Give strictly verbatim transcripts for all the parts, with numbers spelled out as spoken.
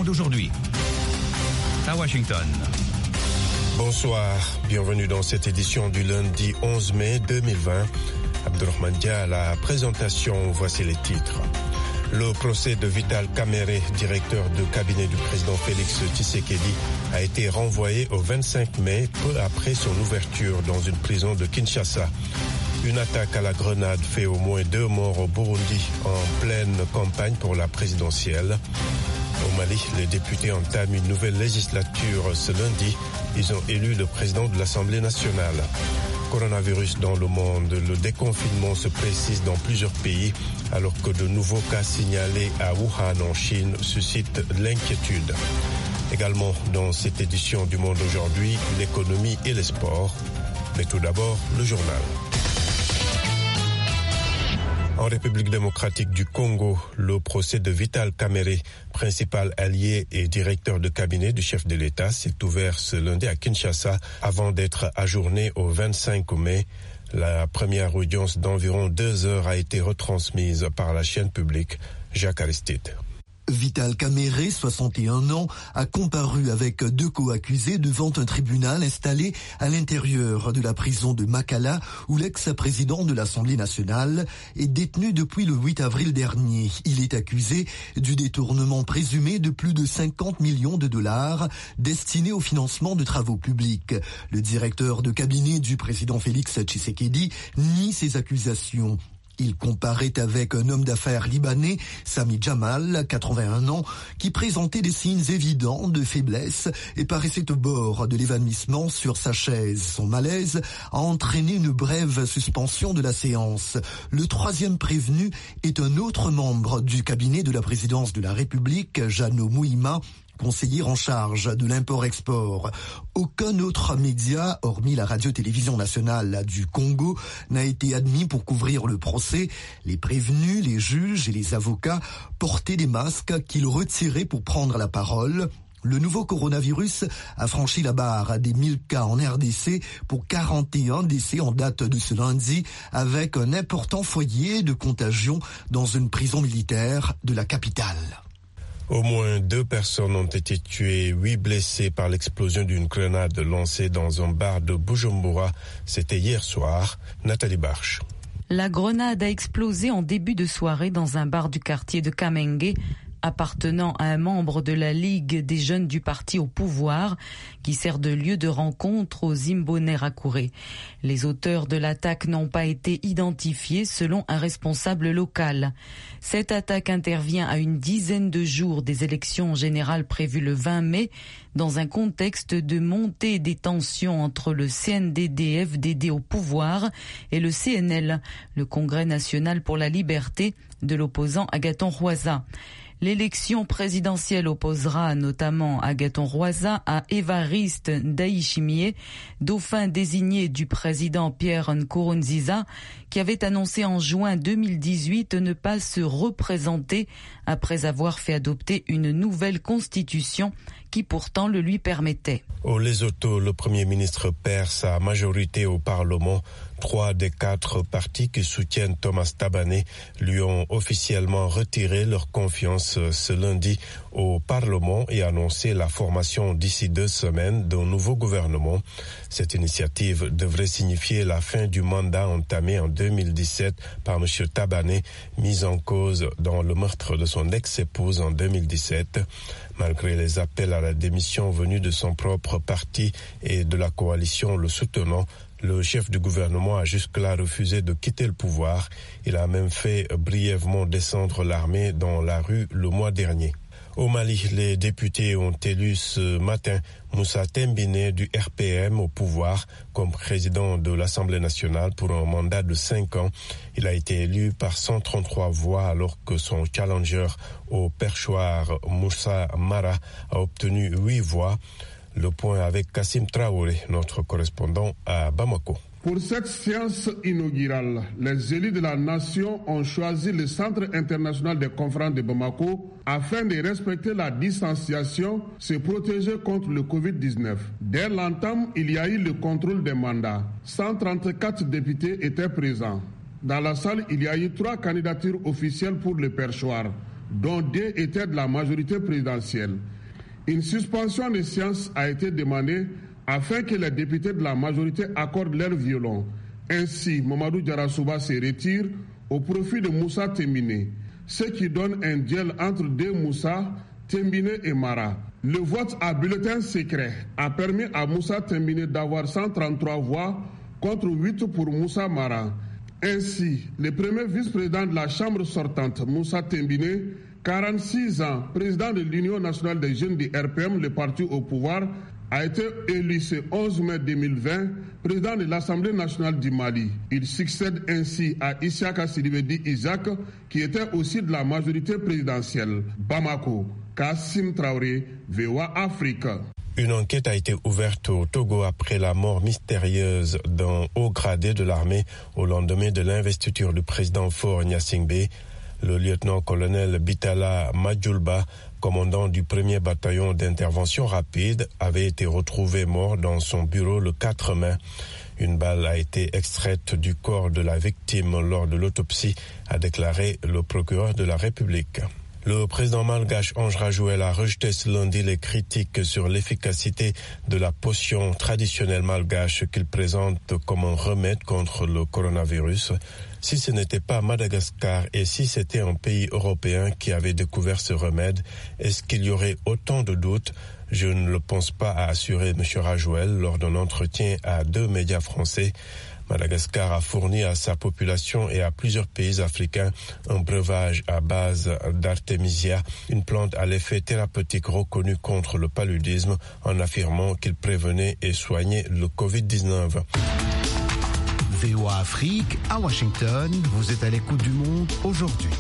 d'aujourd'hui. À Washington. Bonsoir, bienvenue dans cette édition du lundi onze mai deux mille vingt. Abdurrahman Dia à la présentation, voici les titres. Le procès de Vital Kamerhe, directeur de cabinet du président Félix Tshisekedi, a été renvoyé au vingt-cinq mai, peu après son ouverture dans une prison de Kinshasa. Une attaque à la grenade fait au moins deux morts au Burundi en pleine campagne pour la présidentielle. Au Mali, les députés entament une nouvelle législature ce lundi. Ils ont élu le président de l'Assemblée nationale. Coronavirus dans le monde, le déconfinement se précise dans plusieurs pays alors que de nouveaux cas signalés à Wuhan en Chine suscitent l'inquiétude. Également dans cette édition du Monde aujourd'hui, l'économie et les sports. Mais tout d'abord, le journal. En République démocratique du Congo, le procès de Vital Kamerhe, principal allié et directeur de cabinet du chef de l'État, s'est ouvert ce lundi à Kinshasa avant d'être ajourné au vingt-cinq mai. La première audience d'environ deux heures a été retransmise par la chaîne publique Jacques Aristide. Vital Kamerhe, soixante et un ans, a comparu avec deux co-accusés devant un tribunal installé à l'intérieur de la prison de Makala, où l'ex-président de l'Assemblée nationale est détenu depuis le huit avril dernier. Il est accusé du détournement présumé de plus de cinquante millions de dollars destinés au financement de travaux publics. Le directeur de cabinet du président Félix Tshisekedi nie ces accusations. Il comparait avec un homme d'affaires libanais, Sami Jamal, quatre-vingt-un ans, qui présentait des signes évidents de faiblesse et paraissait au bord de l'évanouissement sur sa chaise. Son malaise a entraîné une brève suspension de la séance. Le troisième prévenu est un autre membre du cabinet de la présidence de la République, Jeannot Mouima, conseiller en charge de l'import-export. Aucun autre média, hormis la radio-télévision nationale du Congo, n'a été admis pour couvrir le procès. Les prévenus, les juges et les avocats portaient des masques qu'ils retiraient pour prendre la parole. Le nouveau coronavirus a franchi la barre des mille cas en R D C pour quarante et un décès en date de ce lundi, avec un important foyer de contagion dans une prison militaire de la capitale. Au moins deux personnes ont été tuées, huit blessées par l'explosion d'une grenade lancée dans un bar de Bujumbura. C'était hier soir. Nathalie Barche. La grenade a explosé en début de soirée dans un bar du quartier de Kamenge, appartenant à un membre de la Ligue des jeunes du parti au pouvoir, qui sert de lieu de rencontre aux Imbonerakure. Les auteurs de l'attaque n'ont pas été identifiés selon un responsable local. Cette attaque intervient à une dizaine de jours des élections générales prévues le vingt mai, dans un contexte de montée des tensions entre le C N D D F D D au pouvoir et le C N L, le Congrès national pour la liberté, de l'opposant Agathon Rwasa. L'élection présidentielle opposera notamment Agathon Rwasa à Évariste Ndayishimiye, dauphin désigné du président Pierre Nkurunziza, qui avait annoncé en juin deux mille dix-huit ne pas se représenter après avoir fait adopter une nouvelle constitution qui pourtant le lui permettait. Au Lesotho, le Premier ministre perd sa majorité au Parlement. Trois des quatre partis qui soutiennent Thomas Thabane lui ont officiellement retiré leur confiance ce lundi au Parlement et annoncé la formation d'ici deux semaines d'un nouveau gouvernement. Cette initiative devrait signifier la fin du mandat entamé en deux mille dix-sept par M. Thabane, mis en cause dans le meurtre de son ex-épouse en deux mille dix-sept. Malgré les appels à la démission venus de son propre parti et de la coalition le soutenant, le chef du gouvernement a jusque-là refusé de quitter le pouvoir. Il a même fait brièvement descendre l'armée dans la rue le mois dernier. Au Mali, les députés ont élu ce matin Moussa Tembine du R P M au pouvoir comme président de l'Assemblée nationale pour un mandat de cinq ans. Il a été élu par cent trente-trois voix alors que son challenger au perchoir Moussa Mara a obtenu huit voix. Le point avec Kassim Traoré, notre correspondant à Bamako. Pour cette séance inaugurale, les élus de la nation ont choisi le Centre international des conférences de Bamako afin de respecter la distanciation, se protéger contre le covid dix-neuf. Dès l'entame, il y a eu le contrôle des mandats. cent trente-quatre députés étaient présents. Dans la salle, il y a eu trois candidatures officielles pour le perchoir, dont deux étaient de la majorité présidentielle. Une suspension des séances a été demandée afin que les députés de la majorité accordent leur violon. Ainsi, Mamadou Diarra-Souba se retire au profit de Moussa Tembine, ce qui donne un duel entre deux Moussa, Tembine et Mara. Le vote à bulletin secret a permis à Moussa Tembine d'avoir cent trente-trois voix contre huit pour Moussa Mara. Ainsi, le premier vice-président de la Chambre sortante, Moussa Tembine, quarante-six ans, président de l'Union nationale des jeunes du R P M, le parti au pouvoir, a été élu ce onze mai deux mille vingt président de l'Assemblée nationale du Mali. Il succède ainsi à Isiaka Sidibé Isaac, qui était aussi de la majorité présidentielle. Bamako, Kassim Traoré, V O A Afrique. Une enquête a été ouverte au Togo après la mort mystérieuse d'un haut gradé de l'armée au lendemain de l'investiture du président Faure Gnassingbé. Le lieutenant-colonel Bitala Madjoulba, commandant du premier bataillon d'intervention rapide, avait été retrouvé mort dans son bureau le quatre mai. Une balle a été extraite du corps de la victime lors de l'autopsie, a déclaré le procureur de la République. Le président malgache Ange Rajouel a rejeté ce lundi les critiques sur l'efficacité de la potion traditionnelle malgache qu'il présente comme un remède contre le coronavirus. Si ce n'était pas Madagascar et si c'était un pays européen qui avait découvert ce remède, est-ce qu'il y aurait autant de doutes ? Je ne le pense pas, a assuré M. Rajouel lors d'un entretien à deux médias français. Madagascar a fourni à sa population et à plusieurs pays africains un breuvage à base d'artémisia, une plante à l'effet thérapeutique reconnu contre le paludisme, en affirmant qu'il prévenait et soignait le covid dix-neuf. V O A Afrique, à Washington, vous êtes à l'écoute du monde aujourd'hui.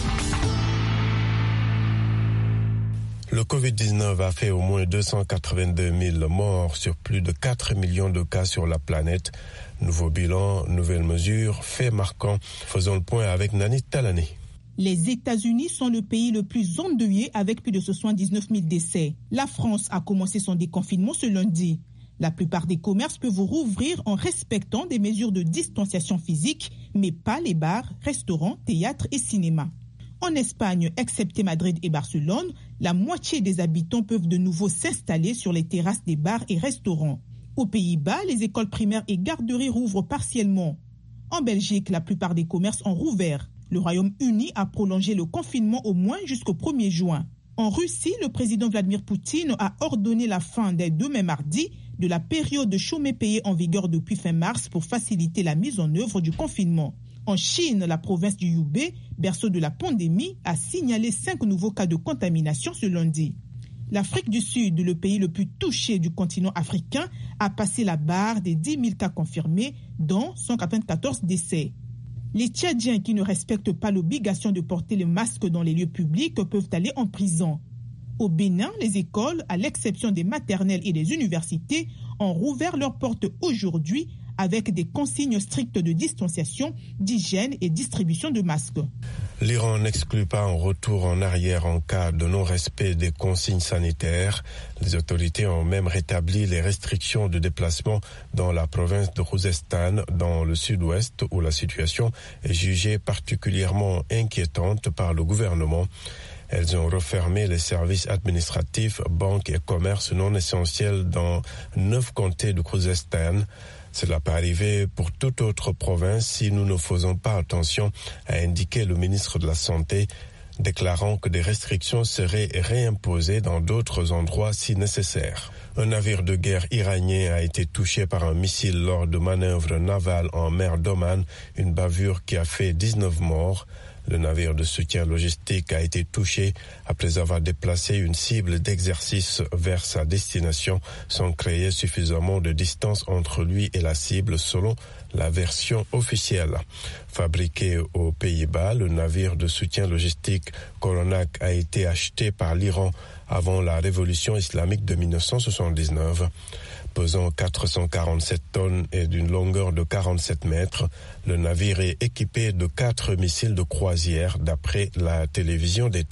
Le covid dix-neuf a fait au moins deux cent quatre-vingt-deux mille morts sur plus de quatre millions de cas sur la planète. Nouveau bilan, nouvelles mesures, faits marquants. Faisons le point avec Nani Talané. Les États-Unis sont le pays le plus endeuillé avec plus de soixante-dix-neuf mille décès. La France a commencé son déconfinement ce lundi. La plupart des commerces peuvent rouvrir en respectant des mesures de distanciation physique, mais pas les bars, restaurants, théâtres et cinémas. En Espagne, excepté Madrid et Barcelone, la moitié des habitants peuvent de nouveau s'installer sur les terrasses des bars et restaurants. Aux Pays-Bas, les écoles primaires et garderies rouvrent partiellement. En Belgique, la plupart des commerces ont rouvert. Le Royaume-Uni a prolongé le confinement au moins jusqu'au premier juin. En Russie, le président Vladimir Poutine a ordonné la fin dès demain mardi de la période de chômage payé en vigueur depuis fin mars pour faciliter la mise en œuvre du confinement. En Chine, la province du Hubei, berceau de la pandémie, a signalé cinq nouveaux cas de contamination ce lundi. L'Afrique du Sud, le pays le plus touché du continent africain, a passé la barre des dix mille cas confirmés, dont cent quatre-vingt-quatorze décès. Les Tchadiens qui ne respectent pas l'obligation de porter le masque dans les lieux publics peuvent aller en prison. Au Bénin, les écoles, à l'exception des maternelles et des universités, ont rouvert leurs portes aujourd'hui avec des consignes strictes de distanciation, d'hygiène et distribution de masques. L'Iran n'exclut pas un retour en arrière en cas de non-respect des consignes sanitaires. Les autorités ont même rétabli les restrictions de déplacement dans la province de Khouzestan, dans le sud-ouest, où la situation est jugée particulièrement inquiétante par le gouvernement. Elles ont refermé les services administratifs, banques et commerces non essentiels dans neuf comtés de Khouzestan. Cela peut arriver pour toute autre province si nous ne faisons pas attention, a indiqué le ministre de la Santé, déclarant que des restrictions seraient réimposées dans d'autres endroits si nécessaire. Un navire de guerre iranien a été touché par un missile lors de manœuvres navales en mer d'Oman, une bavure qui a fait dix-neuf morts. Le navire de soutien logistique a été touché après avoir déplacé une cible d'exercice vers sa destination sans créer suffisamment de distance entre lui et la cible selon la version officielle. Fabriqué aux Pays-Bas, le navire de soutien logistique Koronak a été acheté par l'Iran avant la révolution islamique de dix-neuf cent soixante-dix-neuf. Pesant quatre cent quarante-sept tonnes et d'une longueur de quarante-sept mètres, le navire est équipé de quatre missiles de croisière d'après la télévision d'État.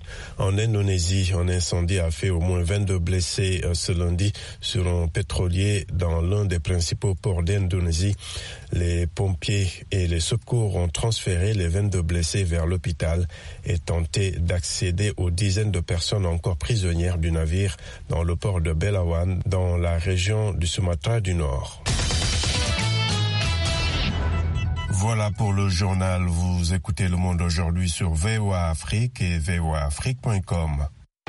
En Indonésie, un incendie a fait au moins vingt-deux blessés ce lundi sur un pétrolier dans l'un des principaux ports d'Indonésie. Les pompiers et les secours ont transféré les vingt-deux blessés vers l'hôpital et tenté d'accéder aux dizaines de personnes encore prisonnières du navire dans le port de Belawan, dans la région du Sumatra du Nord. Voilà pour le journal. Vous écoutez Le Monde aujourd'hui sur V O A Afrique et v o a afrique point com.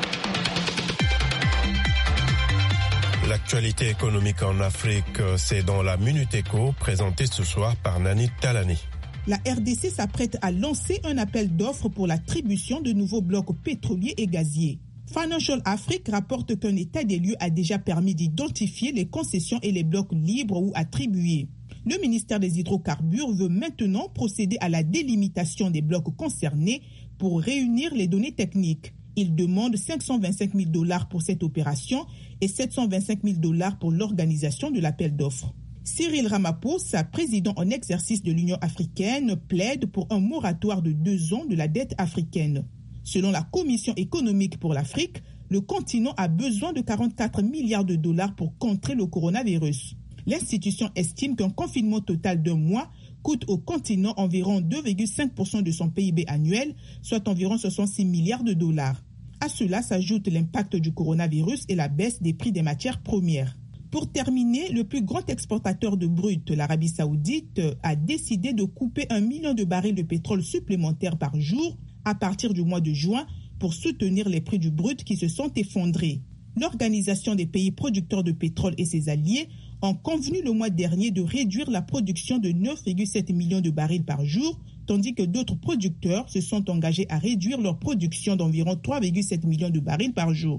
L'actualité économique en Afrique, c'est dans la Minute Éco, présentée ce soir par Nani Talani. La R D C s'apprête à lancer un appel d'offres pour l'attribution de nouveaux blocs pétroliers et gaziers. Financial Afrique rapporte qu'un état des lieux a déjà permis d'identifier les concessions et les blocs libres ou attribués. Le ministère des Hydrocarbures veut maintenant procéder à la délimitation des blocs concernés pour réunir les données techniques. Il demande cinq cent vingt-cinq mille dollars pour cette opération et sept cent vingt-cinq mille dollars pour l'organisation de l'appel d'offres. Cyril Ramaphosa, président en exercice de l'Union africaine, plaide pour un moratoire de deux ans de la dette africaine. Selon la Commission économique pour l'Afrique, le continent a besoin de quarante-quatre milliards de dollars pour contrer le coronavirus. L'institution estime qu'un confinement total d'un mois coûte au continent environ deux virgule cinq pour cent de son P I B annuel, soit environ soixante-six milliards de dollars. À cela s'ajoute l'impact du coronavirus et la baisse des prix des matières premières. Pour terminer, le plus grand exportateur de brut, l'Arabie Saoudite, a décidé de couper un million de barils de pétrole supplémentaires par jour à partir du mois de juin pour soutenir les prix du brut qui se sont effondrés. L'Organisation des pays producteurs de pétrole et ses alliés ont convenu le mois dernier de réduire la production de neuf virgule sept millions de barils par jour, tandis que d'autres producteurs se sont engagés à réduire leur production d'environ trois virgule sept millions de barils par jour.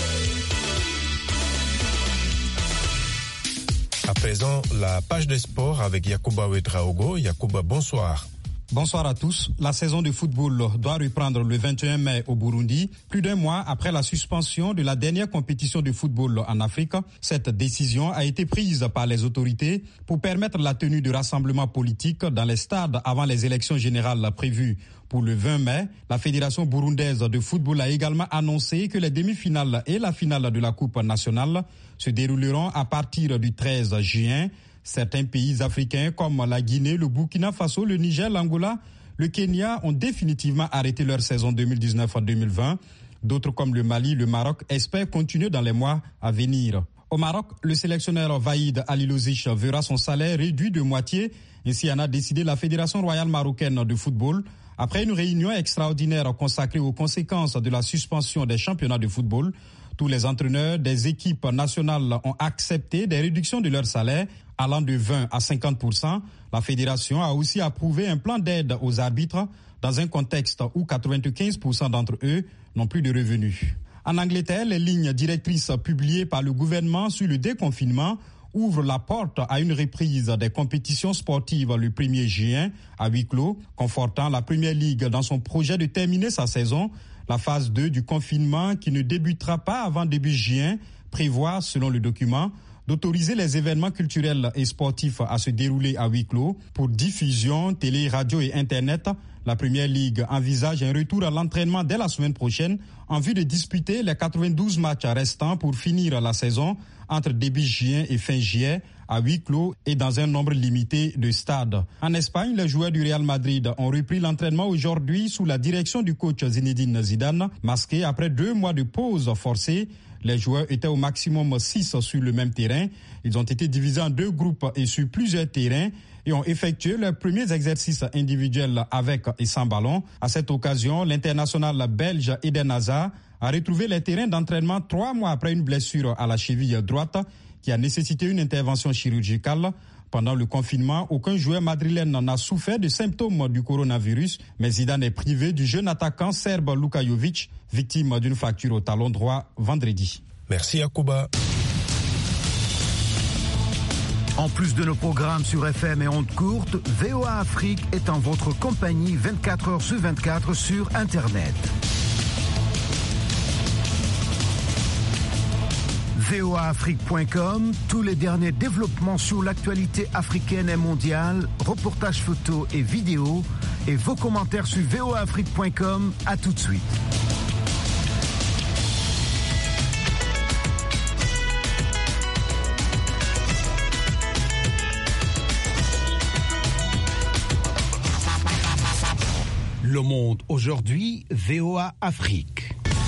À présent, la page des sports avec Yacouba Ouedraogo. Yacouba, bonsoir. Bonsoir à tous. La saison de football doit reprendre le vingt et un mai au Burundi, plus d'un mois après la suspension de la dernière compétition de football en Afrique. Cette décision a été prise par les autorités pour permettre la tenue de rassemblements politiques dans les stades avant les élections générales prévues pour le vingt mai. La Fédération burundaise de football a également annoncé que les demi-finales et la finale de la Coupe nationale se dérouleront à partir du treize juin. Certains pays africains comme la Guinée, le Burkina Faso, le Niger, l'Angola, le Kenya ont définitivement arrêté leur saison deux mille dix-neuf deux mille vingt. D'autres comme le Mali, le Maroc espèrent continuer dans les mois à venir. Au Maroc, le sélectionneur Vaïd Alilozic verra son salaire réduit de moitié. Ainsi en a décidé la Fédération royale marocaine de football après une réunion extraordinaire consacrée aux conséquences de la suspension des championnats de football. Tous les entraîneurs des équipes nationales ont accepté des réductions de leur salaire allant de vingt à cinquante pour cent. La fédération a aussi approuvé un plan d'aide aux arbitres dans un contexte où quatre-vingt-quinze pour cent d'entre eux n'ont plus de revenus. En Angleterre, les lignes directrices publiées par le gouvernement sur le déconfinement ouvrent la porte à une reprise des compétitions sportives le premier juin à huis clos, confortant la Premier League dans son projet de terminer sa saison. La phase deux du confinement, qui ne débutera pas avant début juin, prévoit, selon le document, d'autoriser les événements culturels et sportifs à se dérouler à huis clos. Pour diffusion, télé, radio et Internet, la Premier League envisage un retour à l'entraînement dès la semaine prochaine en vue de disputer les quatre-vingt-douze matchs restants pour finir la saison entre début juin et fin juillet à huis clos et dans un nombre limité de stades. En Espagne, les joueurs du Real Madrid ont repris l'entraînement aujourd'hui sous la direction du coach Zinedine Zidane, masqué après deux mois de pause forcée. Les joueurs étaient au maximum six sur le même terrain. Ils ont été divisés en deux groupes et sur plusieurs terrains et ont effectué leurs premiers exercices individuels avec et sans ballon. À cette occasion, l'international belge Eden Hazard a retrouvé les terrains d'entraînement trois mois après une blessure à la cheville droite qui a nécessité une intervention chirurgicale. Pendant le confinement, aucun joueur madrilène n'a souffert de symptômes du coronavirus, mais Zidane est privé du jeune attaquant serbe Luka Jovic, victime d'une fracture au talon droit vendredi. Merci Yacouba. En plus de nos programmes sur F M et ondes courtes, V O A Afrique est en votre compagnie vingt-quatre heures sur vingt-quatre sur Internet. V O A Afrique point com, tous les derniers développements sur l'actualité africaine et mondiale, reportages photos et vidéos, et vos commentaires sur V O A Afrique point com. À tout de suite. Monde aujourd'hui, V O A Afrique.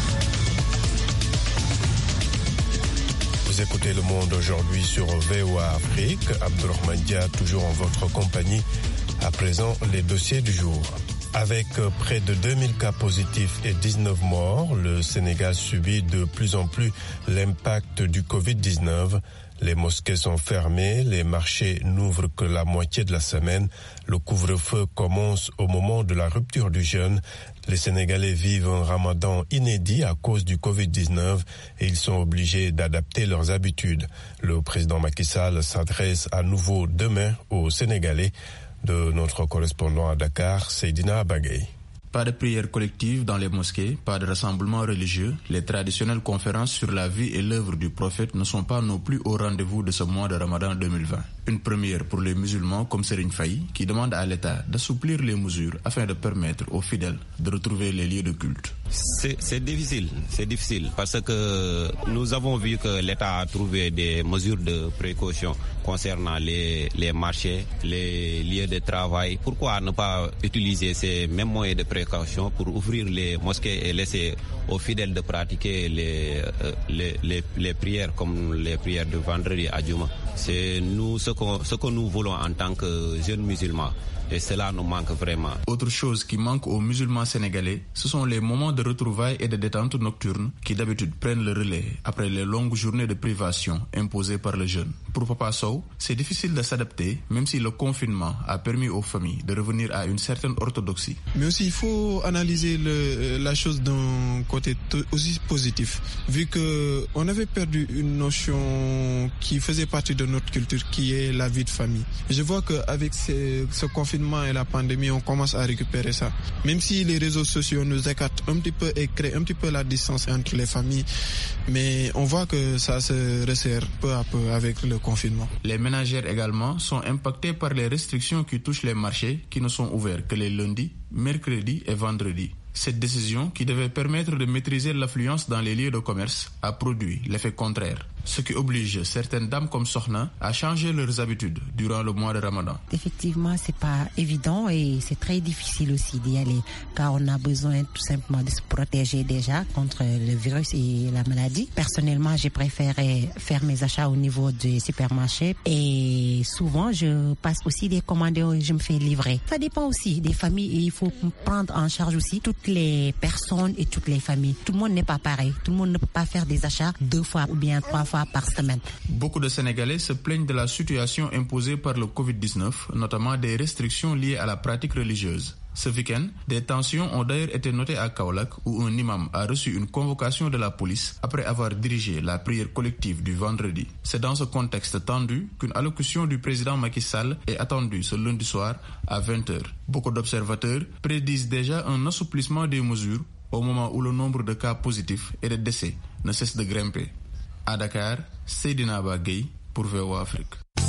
Vous écoutez Le Monde aujourd'hui sur V O A Afrique. Abdourahmane Dia, toujours en votre compagnie. À présent, les dossiers du jour. Avec près de deux mille cas positifs et dix-neuf morts, le Sénégal subit de plus en plus l'impact du covid dix-neuf. Les mosquées sont fermées, les marchés n'ouvrent que la moitié de la semaine. Le couvre-feu commence au moment de la rupture du jeûne. Les Sénégalais vivent un ramadan inédit à cause du covid dix-neuf et ils sont obligés d'adapter leurs habitudes. Le président Macky Sall s'adresse à nouveau demain aux Sénégalais. De notre correspondant à Dakar, Seydina Bagay. Pas de prières collectives dans les mosquées, pas de rassemblements religieux. Les traditionnelles conférences sur la vie et l'œuvre du prophète ne sont pas non plus au rendez-vous de ce mois de Ramadan deux mille vingt. Une première pour les musulmans comme Serigne Faye, qui demande à l'État d'assouplir les mesures afin de permettre aux fidèles de retrouver les lieux de culte. C'est, c'est difficile, c'est difficile parce que nous avons vu que l'État a trouvé des mesures de précaution concernant les, les marchés, les lieux de travail. Pourquoi ne pas utiliser ces mêmes moyens de précaution pour ouvrir les mosquées et laisser aux fidèles de pratiquer les, euh, les, les, les prières comme les prières de vendredi à Djouma. C'est nous ce, qu'on, ce que nous voulons en tant que jeunes musulmans. Et cela nous manque vraiment. Autre chose qui manque aux musulmans sénégalais, ce sont les moments de retrouvailles et de détente nocturne qui d'habitude prennent le relais après les longues journées de privation imposées par le jeûne. Pour Papa Sow, c'est difficile de s'adapter, même si le confinement a permis aux familles de revenir à une certaine orthodoxie. Mais aussi, il faut analyser le, la chose d'un côté aussi positif, vu que on avait perdu une notion qui faisait partie de notre culture, qui est la vie de famille. Je vois qu'avec ce, ce confinement et la pandémie, on commence à récupérer ça. Même si les réseaux sociaux nous écartent un petit peu et créent un petit peu la distance entre les familles, mais on voit que ça se resserre peu à peu avec le confinement. Les ménagères également sont impactées par les restrictions qui touchent les marchés qui ne sont ouverts que les lundis, mercredis et vendredis. Cette décision, qui devait permettre de maîtriser l'affluence dans les lieux de commerce, a produit l'effet contraire, ce qui oblige certaines dames comme Sokhna à changer leurs habitudes durant le mois de Ramadan. Effectivement, c'est pas évident et c'est très difficile aussi d'y aller, car on a besoin tout simplement de se protéger déjà contre le virus et la maladie. Personnellement, j'ai préféré faire mes achats au niveau du supermarché et souvent je passe aussi des commandes et je me fais livrer. Ça dépend aussi des familles et il faut prendre en charge aussi toutes les personnes et toutes les familles. Tout le monde n'est pas pareil. Tout le monde ne peut pas faire des achats deux fois ou bien trois fois par semaine. Beaucoup de Sénégalais se plaignent de la situation imposée par le covid dix-neuf, notamment des restrictions liées à la pratique religieuse. Ce week-end, des tensions ont d'ailleurs été notées à Kaolack où un imam a reçu une convocation de la police après avoir dirigé la prière collective du vendredi. C'est dans ce contexte tendu qu'une allocution du président Macky Sall est attendue ce lundi soir à vingt heures. Beaucoup d'observateurs prédisent déjà un assouplissement des mesures au moment où le nombre de cas positifs et de décès ne cesse de grimper. À Dakar, Seydina Bagay pour V O A Afrique.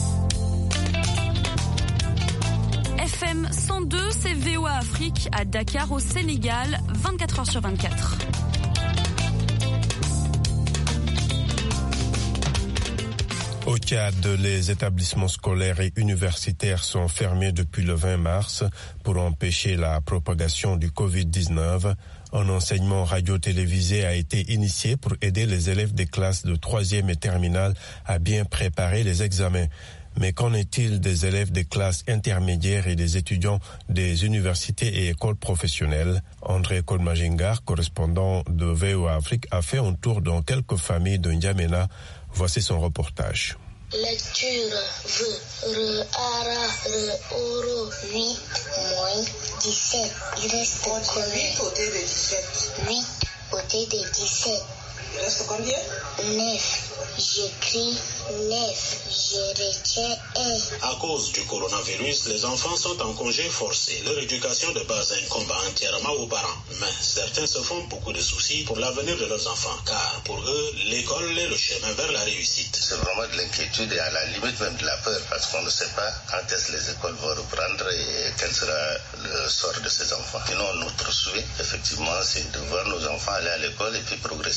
F M cent deux, c'est V O A Afrique à Dakar au Sénégal, vingt-quatre heures sur vingt-quatre. Au Tchad, les établissements scolaires et universitaires sont fermés depuis le vingt mars pour empêcher la propagation du covid dix-neuf. Un enseignement radio-télévisé a été initié pour aider les élèves des classes de troisième et terminale à bien préparer les examens. Mais qu'en est-il des élèves des classes intermédiaires et des étudiants des universités et écoles professionnelles? André Kolmajengar, correspondant de V O A Afrique, a fait un tour dans quelques familles de N'Djamena. Voici son reportage. Lecture V, R, Ara, R, Oro, huit, moins dix-sept. Il reste combien? huit côté de dix-sept. huit côté de dix-sept. Il reste combien? neuf. J'écris neuf. Je retiens un. À cause du coronavirus, les enfants sont en congé forcé. Leur éducation de base incombe entièrement aux parents. Mais certains se font beaucoup de soucis pour l'avenir de leurs enfants, car pour eux, l'école est le chemin vers la réussite. C'est vraiment de l'inquiétude et à la limite même de la peur, parce qu'on ne sait pas quand est-ce que les écoles vont reprendre et quel sera le sort de ces enfants. Sinon, notre souhait, effectivement, c'est de voir nos enfants aller à l'école et puis progresser. Pour autant,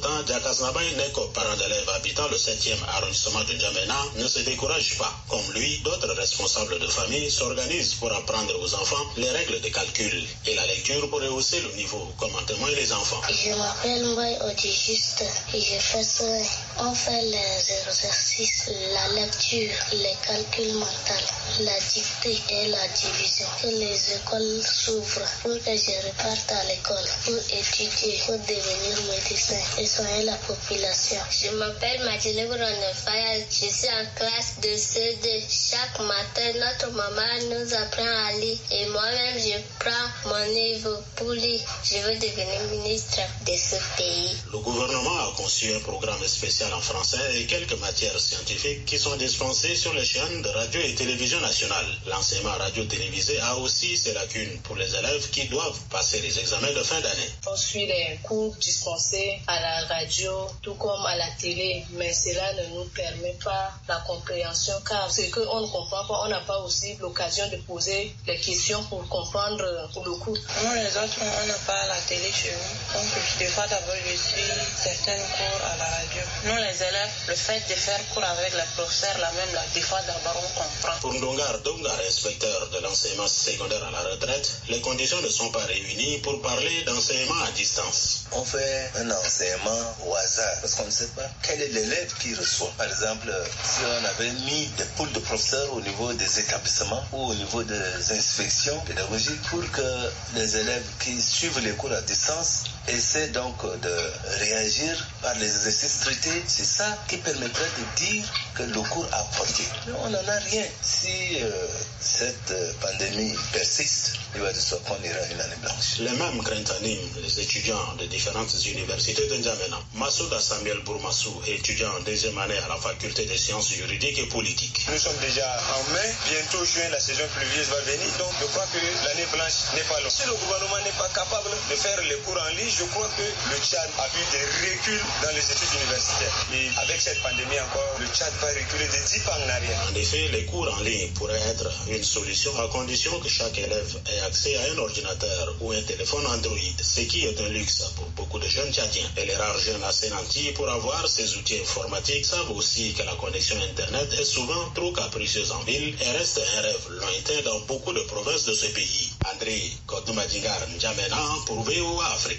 autant, Jakasnabaye Neko, parent d'élèves habitant le septième arrondissement de N'Djamena, ne se décourage pas. Comme lui, d'autres responsables de famille s'organisent pour apprendre aux enfants les règles de calcul et la lecture pour rehausser le niveau, comme en témoignent les enfants. Je m'appelle Mbaye Odijiste et je fais ça. On fait les exercices, la lecture, les calculs mentaux, la dictée et la division. Que les écoles s'ouvrent pour que je reparte à l'école pour étudier, pour devenir médecin et soigner la population. Je m'appelle Mathilde Ronefaya, je suis en classe de C deux. Chaque matin, notre maman nous apprend à lire et moi-même je prends mon niveau pour lire. Je veux devenir ministre de ce pays. Le gouvernement a conçu un programme spécial en français et quelques matières scientifiques qui sont dispensées sur les chaînes de radio et télévision nationales. L'enseignement radio-télévisé a aussi ses lacunes pour les élèves qui doivent passer les examens de fin d'année. On suit les cours dispensés à la radio, tout comme à la télé, mais cela ne nous permet pas la compréhension car ce qu'on ne comprend pas, on n'a pas aussi l'occasion de poser les questions pour comprendre le cours. Nous les autres, on n'a pas la télé chez nous, donc des fois d'abord je suis certains cours à la radio. Nous les élèves, le fait de faire cours avec les professeurs, la même, là, des fois d'abord on comprend. Pour Ndongar Dongar, inspecteur de l'enseignement secondaire à la retraite, les conditions ne sont pas réunies pour parler d'enseignement à distance. On fait un enseignement au hasard parce qu'on ne sait pas quel est l'élève qui reçoit. Par exemple, si on avait mis des poules de professeurs au niveau des établissements ou au niveau des inspections pédagogiques pour que les élèves qui suivent les cours à distance essaient donc de réagir par les exercices traités, c'est ça qui permettrait de dire que le cours a porté. Mais on n'en a rien. Si euh, cette euh, pandémie persiste, il va de sorte qu'on ira une année blanche. Les mêmes craintes animent les étudiants de différentes universités de N'Djamena. Masouda Samuel Bourmassou, étudiant en deuxième année à la faculté des sciences juridiques et politiques. Nous sommes déjà en mai, bientôt juin, la saison pluvieuse va venir, donc je crois que l'année blanche n'est pas loin. Si le gouvernement n'est pas capable de faire les cours en ligne, je crois que le Tchad a eu des reculs dans les études universitaires. Et avec cette pandémie encore, le Tchad va reculer de dix pas en arrière. En effet, les cours en ligne pourraient être une solution à condition que chaque élève ait accès à un ordinateur ou un téléphone Android, ce qui est un luxe pour beaucoup de jeunes Tchadiens. Et les rares jeunes assez nantis pour avoir ces outils informatiques savent aussi que la connexion Internet est souvent trop capricieuse en ville et reste un rêve lointain dans beaucoup de provinces de ce pays. André Kodoumadingar N'Djamena pour V O A Afrique.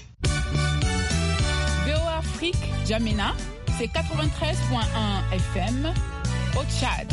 V O A Afrique, N'Djamena, c'est quatre-vingt-treize point un F M au Tchad.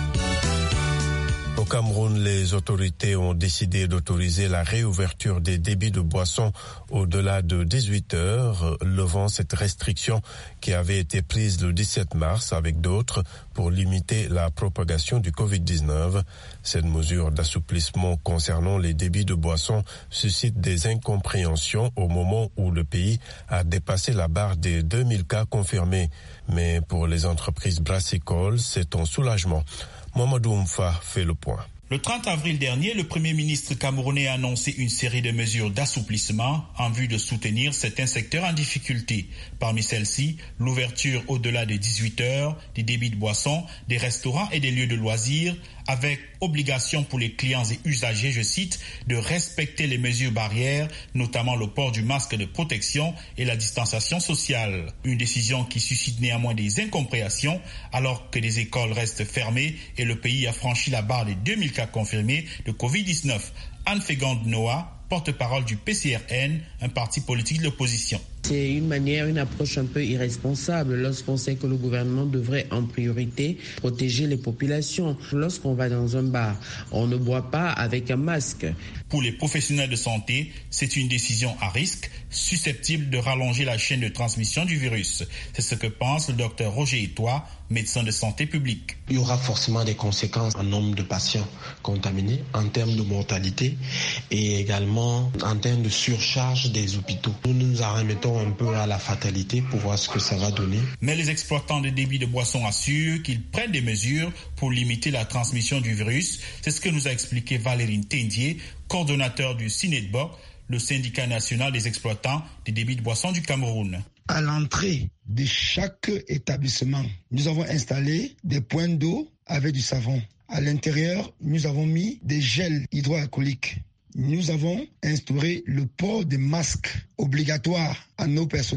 Au Cameroun, les autorités ont décidé d'autoriser la réouverture des débits de boissons au-delà de dix-huit heures, levant cette restriction qui avait été prise le dix-sept mars avec d'autres pour limiter la propagation du covid dix-neuf. Cette mesure d'assouplissement concernant les débits de boissons suscite des incompréhensions au moment où le pays a dépassé la barre des deux mille cas confirmés. Mais pour les entreprises brassicoles, c'est un soulagement. Mamadou Mfa fait le point. Le trente avril dernier, le Premier ministre camerounais a annoncé une série de mesures d'assouplissement en vue de soutenir certains secteurs en difficulté. Parmi celles-ci, l'ouverture au-delà de dix-huit heures des débits de boissons, des restaurants et des lieux de loisirs, avec obligation pour les clients et usagers, je cite, de respecter les mesures barrières, notamment le port du masque de protection et la distanciation sociale. Une décision qui suscite néanmoins des incompréhensions alors que les écoles restent fermées et le pays a franchi la barre des deux mille cas confirmés de covid dix-neuf. Anne Fegande Noah, porte-parole du P C R N, un parti politique de l'opposition. C'est une manière, une approche un peu irresponsable lorsqu'on sait que le gouvernement devrait en priorité protéger les populations. Lorsqu'on va dans un bar, on ne boit pas avec un masque. Pour les professionnels de santé, c'est une décision à risque, susceptible de rallonger la chaîne de transmission du virus. C'est ce que pense le docteur Roger Etoile, médecin de santé publique. Il y aura forcément des conséquences en nombre de patients contaminés, en termes de mortalité et également en termes de surcharge des hôpitaux. Nous nous en remettons un peu à la fatalité pour voir ce que ça va donner. Mais les exploitants de débits de boissons assurent qu'ils prennent des mesures pour limiter la transmission du virus. C'est ce que nous a expliqué Valérine Tendier, coordonnateur du SINEDBOC, le syndicat national des exploitants des débits de boissons du Cameroun. À l'entrée de chaque établissement, nous avons installé des points d'eau avec du savon. À l'intérieur, nous avons mis des gels hydroalcooliques. Nous avons instauré le port des masques obligatoires à nos personnels.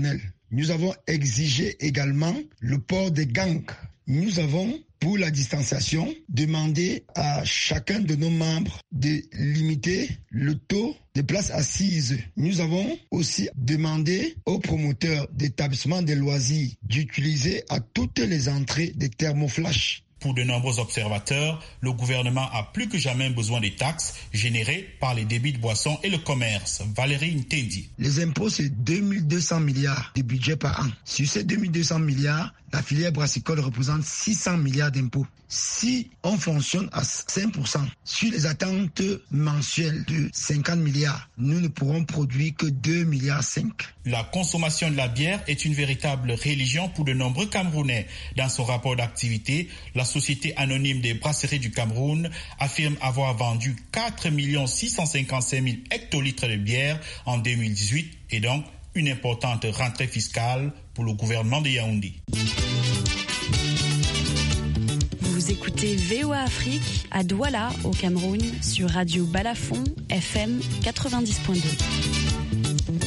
Nous avons exigé également le port des gants. Nous avons, pour la distanciation, demandé à chacun de nos membres de limiter le taux de places assises. Nous avons aussi demandé aux promoteurs d'établissements de loisirs d'utiliser à toutes les entrées des thermoflash. Pour de nombreux observateurs, le gouvernement a plus que jamais besoin des taxes générées par les débits de boissons et le commerce. Valérie Ntendi. Les impôts, c'est deux mille deux cents milliards de budget par an. Sur ces deux mille deux cents milliards, la filière brassicole représente six cents milliards d'impôts. Si on fonctionne à cinq pour cent sur les attentes mensuelles de cinquante milliards, nous ne pourrons produire que deux virgule cinq milliards. La consommation de la bière est une véritable religion pour de nombreux Camerounais. Dans son rapport d'activité, la Société anonyme des brasseries du Cameroun affirme avoir vendu quatre millions six cent cinquante-cinq mille hectolitres de bière en deux mille dix-huit et donc une importante rentrée fiscale pour le gouvernement de Yaoundé. Vous écoutez V O A Afrique à Douala au Cameroun sur Radio Balafon F M quatre-vingt-dix point deux.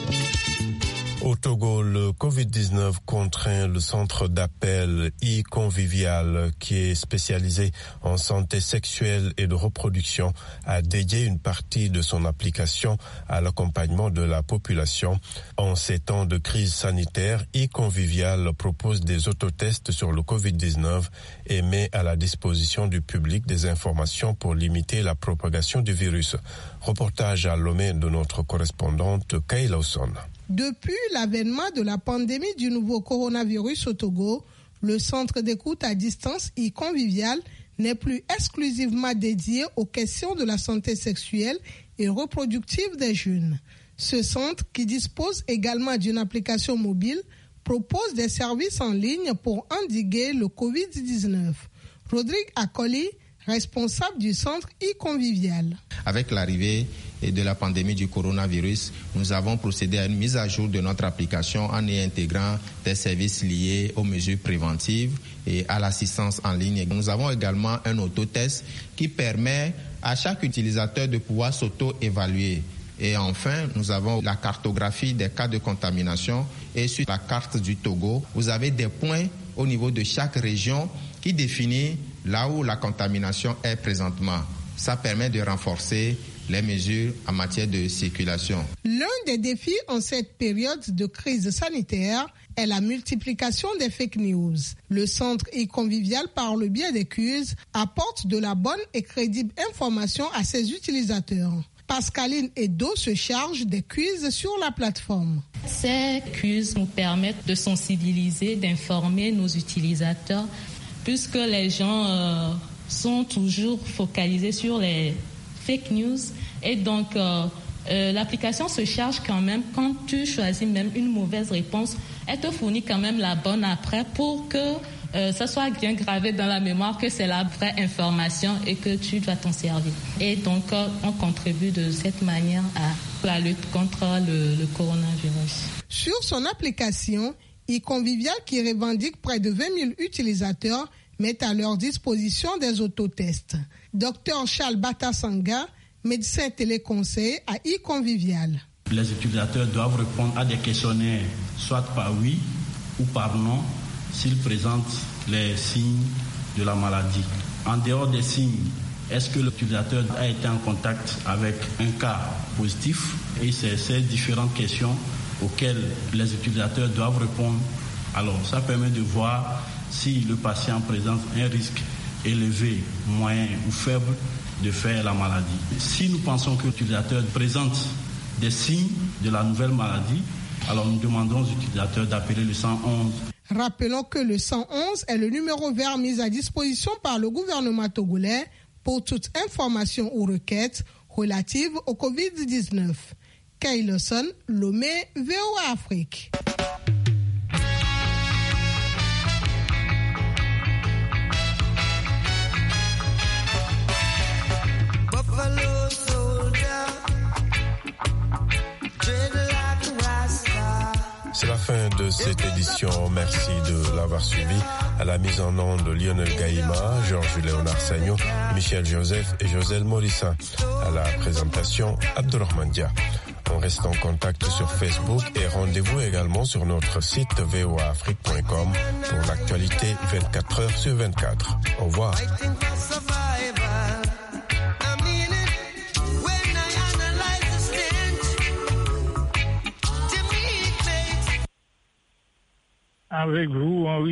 Au Togo, le covid dix-neuf contraint le centre d'appel e-convivial qui est spécialisé en santé sexuelle et de reproduction à dédier une partie de son application à l'accompagnement de la population. En ces temps de crise sanitaire, e-convivial propose des autotests sur le covid dix-neuf et met à la disposition du public des informations pour limiter la propagation du virus. Reportage à Lomé de notre correspondante Kay Lawson. Depuis l'avènement de la pandémie du nouveau coronavirus au Togo, le centre d'écoute à distance e-convivial n'est plus exclusivement dédié aux questions de la santé sexuelle et reproductive des jeunes. Ce centre, qui dispose également d'une application mobile, propose des services en ligne pour endiguer le covid dix-neuf. Rodrigue Akoli, responsable du centre e-convivial. Avec l'arrivée de la pandémie du coronavirus, nous avons procédé à une mise à jour de notre application en y intégrant des services liés aux mesures préventives et à l'assistance en ligne. Nous avons également un autotest qui permet à chaque utilisateur de pouvoir s'auto-évaluer. Et enfin, nous avons la cartographie des cas de contamination et sur la carte du Togo, vous avez des points au niveau de chaque région qui définit là où la contamination est présentement. Ça permet de renforcer les mesures en matière de circulation. L'un des défis en cette période de crise sanitaire est la multiplication des fake news. Le centre e-convivial, par le biais des quiz, apporte de la bonne et crédible information à ses utilisateurs. Pascaline Edo se charge des quiz sur la plateforme. Ces quiz nous permettent de sensibiliser, d'informer nos utilisateurs, puisque les gens euh, sont toujours focalisés sur les fake news et donc euh, euh, l'application se charge quand même quand tu choisis même une mauvaise réponse, elle te fournit quand même la bonne après pour que euh, ça soit bien gravé dans la mémoire que c'est la vraie information et que tu dois t'en servir. Et donc euh, on contribue de cette manière à la lutte contre le, le coronavirus. Sur son application, e-convivial, qui revendique près de vingt mille utilisateurs, mettent à leur disposition des autotests. Docteur Charles Batasanga, médecin téléconseiller à e-convivial. Les utilisateurs doivent répondre à des questionnaires, soit par oui ou par non, s'ils présentent les signes de la maladie. En dehors des signes, est-ce que l'utilisateur a été en contact avec un cas positif? Et c'est ces différentes questions auxquelles les utilisateurs doivent répondre. Alors, ça permet de voir si le patient présente un risque élevé, moyen ou faible de faire la maladie. Si nous pensons que l'utilisateur présente des signes de la nouvelle maladie, alors nous demandons aux utilisateurs d'appeler le cent onze. Rappelons que le cent onze est le numéro vert mis à disposition par le gouvernement togolais pour toute information ou requête relative au covid dix-neuf. Kay Lawson, Lomé, V O A Afrique. C'est la fin de cette édition. Merci de l'avoir suivi. À la mise en onde de Lionel Gaïma, Georges-Léonard Sagno, Michel Joseph et Joselle Morissa. À la présentation, Abdourahmane Dia. On reste en contact sur Facebook et rendez-vous également sur notre site v o a afrique point com pour l'actualité vingt-quatre heures sur vingt-quatre. Au revoir. Avec vous, Henri